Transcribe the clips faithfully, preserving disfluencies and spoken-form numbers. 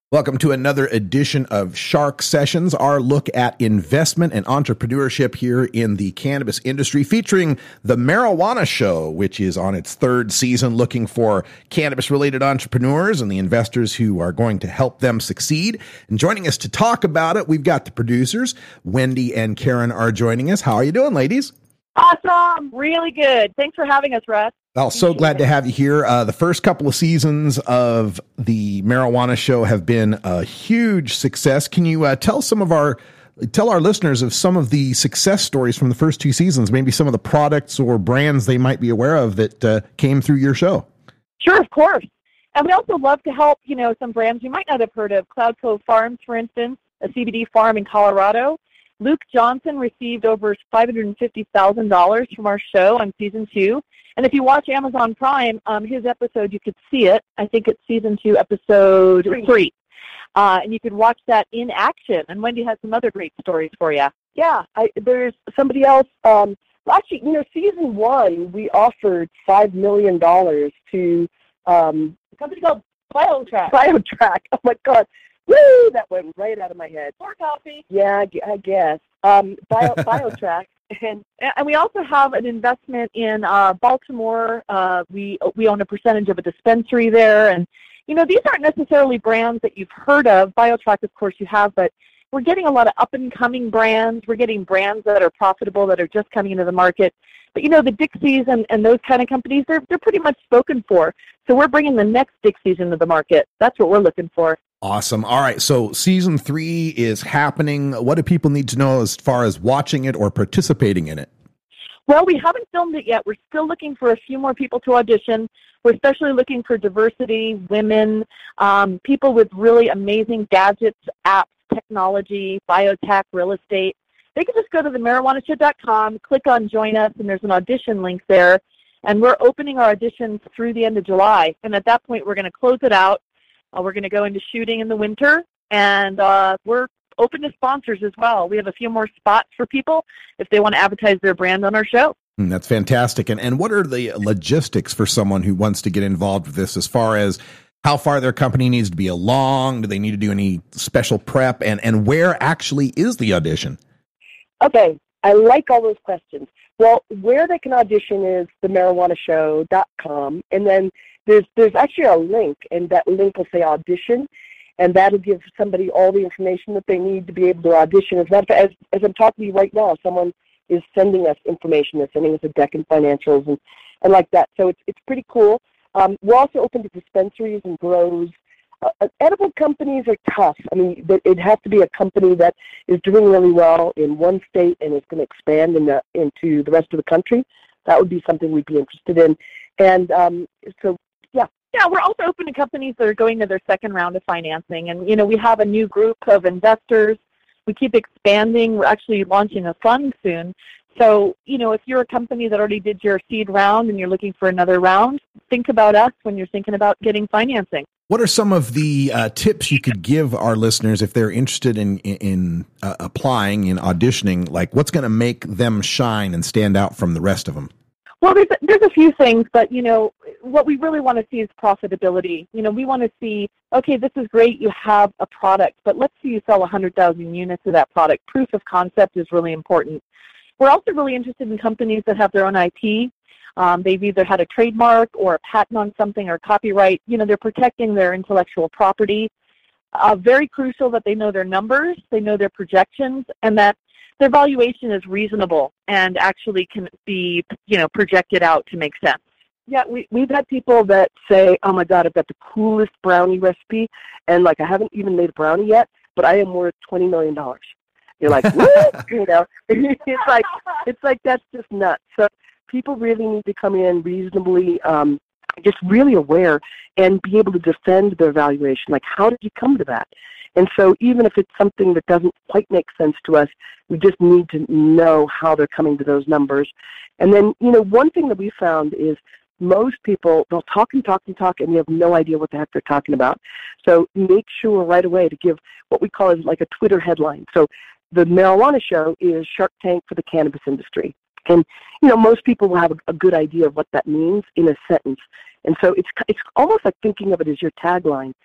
Welcome to another edition of Shark Sessions, our look at investment and entrepreneurship here in the cannabis industry, featuring the Marijuana Show, which is on its third season, looking for cannabis-related entrepreneurs and the investors who are going to help them succeed. And joining us to talk about it, we've got the producers. Wendy and Karen are joining us. How are you doing, ladies? Awesome. Really good. Thanks for having us, Russ. Well, so glad to have you here. Uh, the first couple of seasons of the Marijuana Show have been a huge success. Can you uh, tell some of our, tell our listeners of some of the success stories from the first two seasons, maybe some of the products or brands they might be aware of that uh, came through your show? Sure, of course. And we also love to help, you know, some brands you might not have heard of. Cloud Cove Farms, for instance, a C B D farm in Colorado. Luke Johnson received over five hundred fifty thousand dollars from our show on season two. And if you watch Amazon Prime, um, his episode, you could see it. I think it's season two, episode three. three. Uh, and you could watch that in action. And Wendy has some other great stories for you. Yeah, I, there's somebody else. Um, actually, you know, season one, we offered five million dollars to um, A company called BioTrack. BioTrack. Oh, my God. Woo! That went right out of my head. More coffee. Yeah, I guess. Um, Bio, BioTrack. And, and we also have an investment in uh, Baltimore. Uh, we we own a percentage of a dispensary there. And, you know, these aren't necessarily brands that you've heard of. BioTrack, of course, you have, but we're getting a lot of up-and-coming brands. We're getting brands that are profitable, that are just coming into the market. But, you know, the Dixies and, and those kind of companies, they're, they're pretty much spoken for. So we're bringing the next Dixies into the market. That's what we're looking for. Awesome. All right. So season three is happening. What do people need to know as far as watching it or participating in it? Well, we haven't filmed it yet. We're still looking for a few more people to audition. We're especially looking for diversity, women, um, people with really amazing gadgets, apps, technology, biotech, real estate. They can just go to the marijuana show dot com, click on Join Us, and there's an audition link there. And we're opening our auditions through the end of July. And at that point, we're going to close it out. Uh, we're going to go into shooting in the winter, and uh, we're open to sponsors as well. We have a few more spots for people if they want to advertise their brand on our show. Mm, that's fantastic. And and what are the logistics for someone who wants to get involved with this, as far as how far their company needs to be along? Do they need to do any special prep? And, and where actually is the audition? Okay, I like all those questions. Well, where they can audition is the marijuana show dot com, and then There's there's actually a link, and that link will say audition, and that'll give somebody all the information that they need to be able to audition. As, not, as, as I'm talking to you right now, someone is sending us information. They're sending us a deck and financials and, and like that. So it's it's pretty cool. Um, we're also open to dispensaries and grows. Uh, edible companies are tough. I mean, it has to be a company that is doing really well in one state and is going to expand in the, into the rest of the country. That would be something we'd be interested in. And um, so, yeah. Yeah, we're also open to companies that are going to their second round of financing. And, you know, we have a new group of investors. We keep expanding. We're actually launching a fund soon. So, you know, if you're a company that already did your seed round and you're looking for another round, think about us when you're thinking about getting financing. What are some of the uh, tips you could give our listeners if they're interested in, in, in uh, applying, in auditioning? Like, what's going to make them shine and stand out from the rest of them? Well, there's a, there's a few things, but, you know, what we really want to see is profitability. You know, we want to see, okay, this is great, you have a product, but let's see you sell one hundred thousand units of that product. Proof of concept is really important. We're also really interested in companies that have their own I P. Um, they've either had a trademark or a patent on something or copyright. You know, they're protecting their intellectual property. Uh, very crucial that they know their numbers, they know their projections, and that their valuation is reasonable and actually can be, you know, projected out to make sense. Yeah, we, we've had people that say, oh, my God, I've got the coolest brownie recipe, and, like, I haven't even made a brownie yet, but I am worth twenty million dollars. You're like, what? You know, it's like, it's like that's just nuts. So people really need to come in reasonably, um, just really aware and be able to defend their valuation. Like, how did you come to that? And so even if it's something that doesn't quite make sense to us, we just need to know how they're coming to those numbers. And then, you know, one thing that we found is most people, they'll talk and talk and talk, and we have no idea what the heck they're talking about. So make sure right away to give what we call is like a Twitter headline. So the Marijuana Show is Shark Tank for the cannabis industry. And, you know, most people will have a, a good idea of what that means in a sentence. And so it's it's almost like thinking of it as your tagline.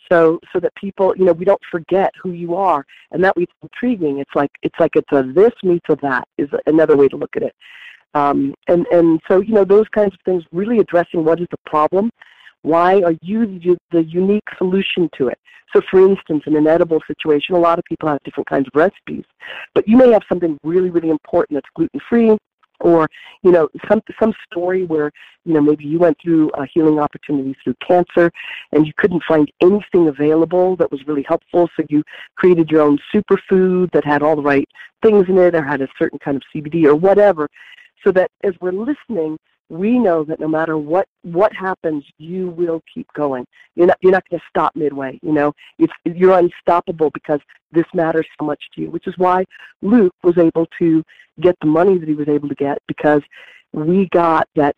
So, so that people, you know, we don't forget who you are, and that it's intriguing. It's like it's like it's a this meets a that is another way to look at it. Um, and and so, you know, those kinds of things, really addressing what is the problem, why are you the, the unique solution to it. So, for instance, in an edible situation, a lot of people have different kinds of recipes, but you may have something really, really important that's gluten-free, or, you know, some some story where, you know, maybe you went through a healing opportunity through cancer and you couldn't find anything available that was really helpful, so you created your own superfood that had all the right things in it or had a certain kind of C B D or whatever, so that as we're listening, we know that no matter what, what happens, you will keep going. You're not you're not going to stop midway. You know, it's, you're unstoppable because this matters so much to you. Which is why Luke was able to get the money that he was able to get, because we got that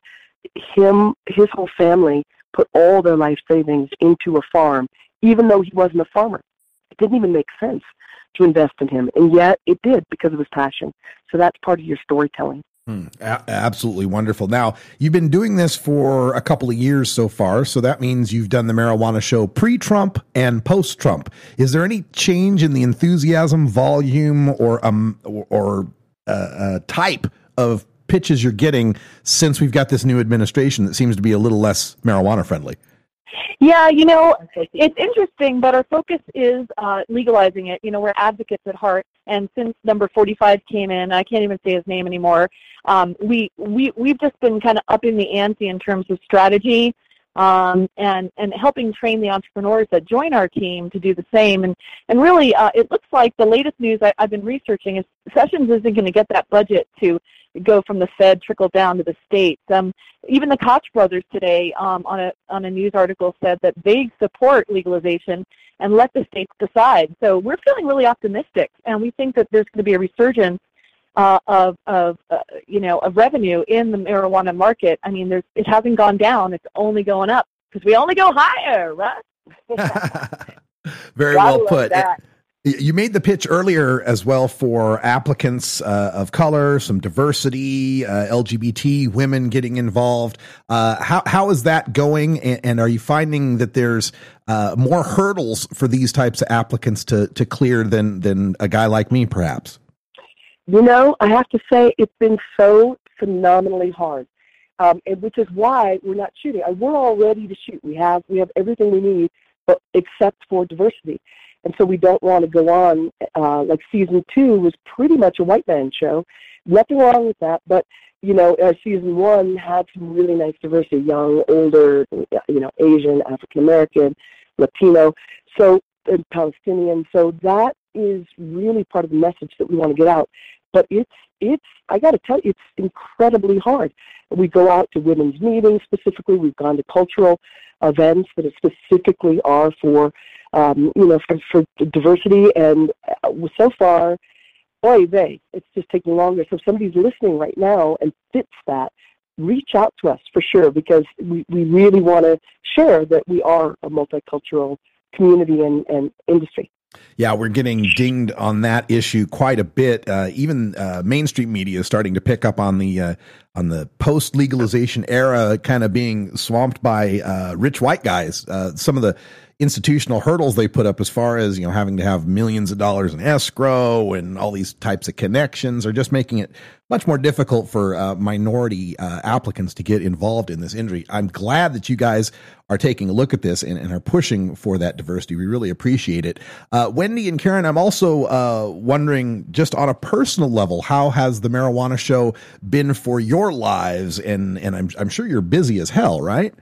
him his whole family put all their life savings into a farm, even though he wasn't a farmer. It didn't even make sense to invest in him, and yet it did because of his passion. So that's part of your storytelling. Hmm, a- absolutely wonderful. Now, you've been doing this for a couple of years so far, so that means you've done the Marijuana Show pre-Trump and post-Trump. Is there any change in the enthusiasm, volume, or um or, or uh, uh, type of pitches you're getting since we've got this new administration that seems to be a little less marijuana friendly? Yeah, you know, it's interesting, but our focus is uh, legalizing it. You know, we're advocates at heart, and since number forty-five came in, I can't even say his name anymore, um, we, we, we've just been kind of upping the ante in terms of strategy um, and, and helping train the entrepreneurs that join our team to do the same. And, and really, uh, it looks like the latest news I, I've been researching is Sessions isn't going to get that budget to go from the Fed trickle down to the states. Um, even the Koch brothers today um, on a on a news article said that they support legalization and let the states decide. So we're feeling really optimistic, and we think that there's going to be a resurgence uh, of of uh, you know of revenue in the marijuana market. I mean, there's it hasn't gone down; it's only going up because we only go higher, right? Very well put. You made the pitch earlier as well for applicants uh, of color, some diversity, uh, L G B T, women getting involved. Uh, how how is that going? And, and are you finding that there's uh, more hurdles for these types of applicants to to clear than than a guy like me, perhaps? You know, I have to say it's been so phenomenally hard, um, and which is why we're not shooting. We're all ready to shoot. We have we have everything we need, but except for diversity. And so we don't want to go on, uh, like season two was pretty much a white man show. Nothing wrong with that, but, you know, uh, season one had some really nice diversity, young, older, you know, Asian, African-American, Latino, so, and Palestinian. So that is really part of the message that we want to get out. But it's, it's I got to tell you, it's incredibly hard. We go out to women's meetings specifically. We've gone to cultural events that specifically are for Um, you know, for, for diversity, and so far, boy, they, it's just taking longer. So if somebody's listening right now and fits that, reach out to us for sure, because we, we really want to share that we are a multicultural community and, and industry. Yeah, we're getting dinged on that issue quite a bit. Uh, even uh, mainstream media is starting to pick up on the uh, on the post legalization era, kind of being swamped by uh, rich white guys. Uh, some of the institutional hurdles they put up, as far as, you know, having to have millions of dollars in escrow and all these types of connections, are just making it much more difficult for uh, minority uh, applicants to get involved in this industry. I'm glad that you guys are taking a look at this and, and are pushing for that diversity. We really appreciate it. Uh, Wendy and Karen, I'm also uh, wondering, just on a personal level, how has the Marijuana Show been for your lives? And and I'm I'm sure you're busy as hell, right?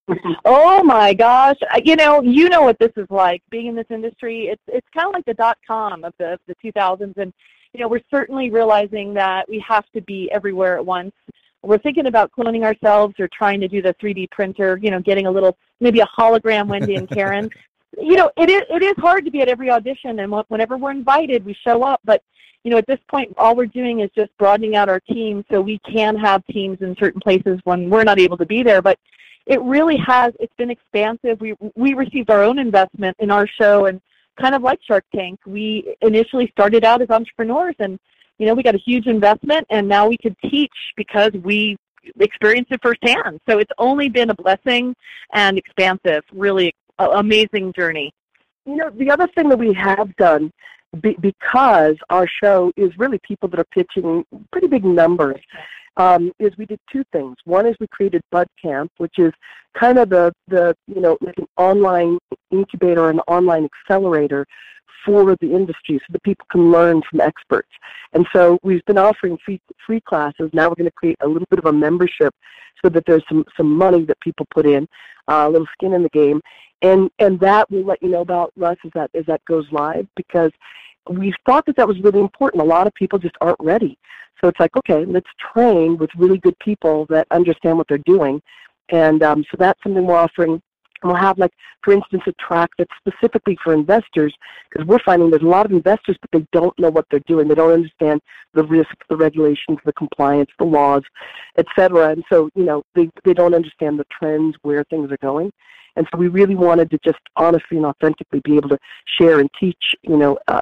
Oh my gosh! You know, you know what this is like. Being in this industry, it's it's kind of like the dot com of the of the two thousands, and you know, we're certainly realizing that we have to be everywhere at once. We're thinking about cloning ourselves or trying to do the three D printer. You know, getting a little, maybe a hologram Wendy and Karen. You know, it is it is hard to be at every audition, and whenever we're invited, we show up. But you know, at this point, all we're doing is just broadening out our team so we can have teams in certain places when we're not able to be there. But it really has, it's been expansive. We we received our own investment in our show, and kind of like Shark Tank, we initially started out as entrepreneurs, and, you know, we got a huge investment, and now we could teach because we experienced it firsthand. So it's only been a blessing and expansive, really a amazing journey. You know, the other thing that we have done, be, because our show is really people that are pitching pretty big numbers, um, is we did two things. One is we created Bud Camp, which is kind of the, the you know, like an online incubator, an online accelerator for the industry so that people can learn from experts. And so we've been offering free, free classes. Now we're going to create a little bit of a membership so that there's some, some money that people put in, uh, a little skin in the game. And and that we'll let you know about, Russ, as that, as that goes live, because we thought that that was really important. A lot of people just aren't ready. So it's like, okay, let's train with really good people that understand what they're doing. And um, so that's something we're offering. And we'll have, like, for instance, a track that's specifically for investors, because we're finding there's a lot of investors, but they don't know what they're doing. They don't understand the risks, the regulations, the compliance, the laws, et cetera. And so, you know, they, they don't understand the trends, where things are going. And so we really wanted to just honestly and authentically be able to share and teach, you know, uh,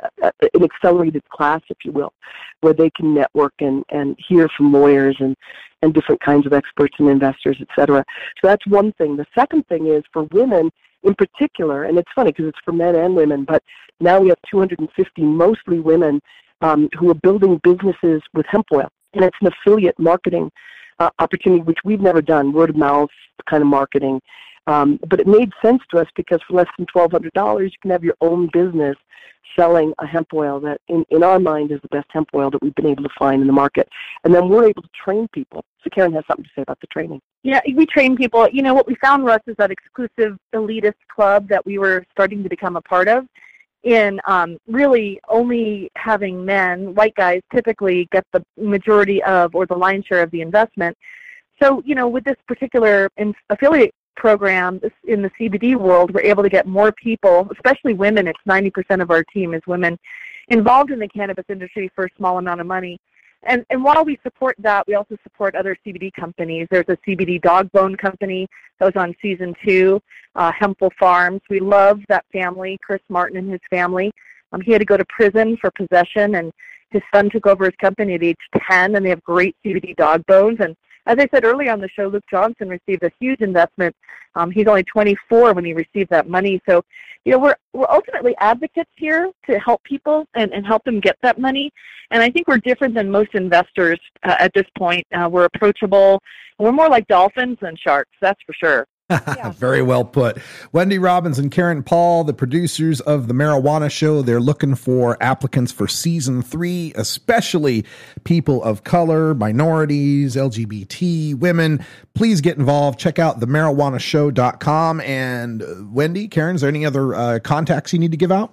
an accelerated class, if you will, where they can network and, and hear from lawyers and, and different kinds of experts and investors, et cetera. So that's one thing. The second thing is for women in particular, and it's funny because it's for men and women, but now we have two hundred fifty mostly women um, who are building businesses with hemp oil. And it's an affiliate marketing uh, opportunity, which we've never done, word of mouth kind of marketing. Um, but it made sense to us because for less than twelve hundred dollars, you can have your own business selling a hemp oil that, in, in our mind, is the best hemp oil that we've been able to find in the market. And then we're able to train people. So Karen has something to say about the training. Yeah, we train people. You know, what we found, Russ, is that exclusive elitist club that we were starting to become a part of, in um, really only having men, white guys, typically get the majority of, or the lion's share of the investment. So, you know, with this particular affiliate program in the C B D world, we're able to get more people, especially women. It's ninety percent of our team is women, involved in the cannabis industry for a small amount of money. And and while we support that, we also support other C B D companies. There's a C B D dog bone company that was on season two, uh, Hempel Farms. We love that family, Chris Martin and his family. Um, he had to go to prison for possession, and his son took over his company at age ten, and they have great C B D dog bones. And as I said earlier on the show, Luke Johnson received a huge investment. Um, he's only twenty-four when he received that money. So, you know, we're we're ultimately advocates here to help people and, and help them get that money. And I think we're different than most investors uh, at this point. Uh, we're approachable. We're more like dolphins than sharks, that's for sure. Yeah. Very well put. Wendy Robbins and Karen Paul, the producers of The Marijuana Show, they're looking for applicants for season three, especially people of color, minorities, L G B T, women. Please get involved. Check out the marijuana show dot com. And uh, Wendy, Karen, is there any other uh, contacts you need to give out?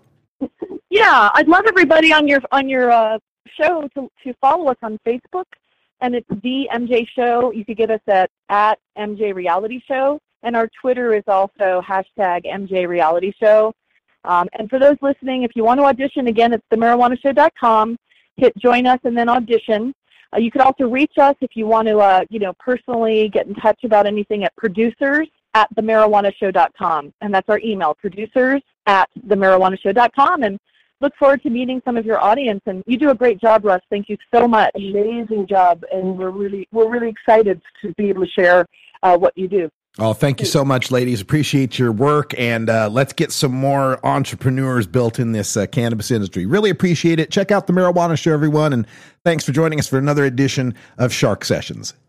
Yeah, I'd love everybody on your on your uh, show to, to follow us on Facebook. And it's The M J Show. You could get us at, at M J Reality Show. And our Twitter is also hashtag M J Reality Show. Um, and for those listening, if you want to audition, again, it's the marijuana show dot com. Hit join us and then audition. Uh, you could also reach us if you want to, uh, you know, personally get in touch about anything at producers at the marijuana show dot com. And that's our email, producers at the marijuana show dot com. And look forward to meeting some of your audience. And you do a great job, Russ. Thank you so much. Amazing job. And we're really, we're really excited to be able to share uh, what you do. Oh, thank you so much, ladies. Appreciate your work, and uh, let's get some more entrepreneurs built in this uh, cannabis industry. Really appreciate it. Check out The Marijuana Show, everyone, and thanks for joining us for another edition of Shark Sessions.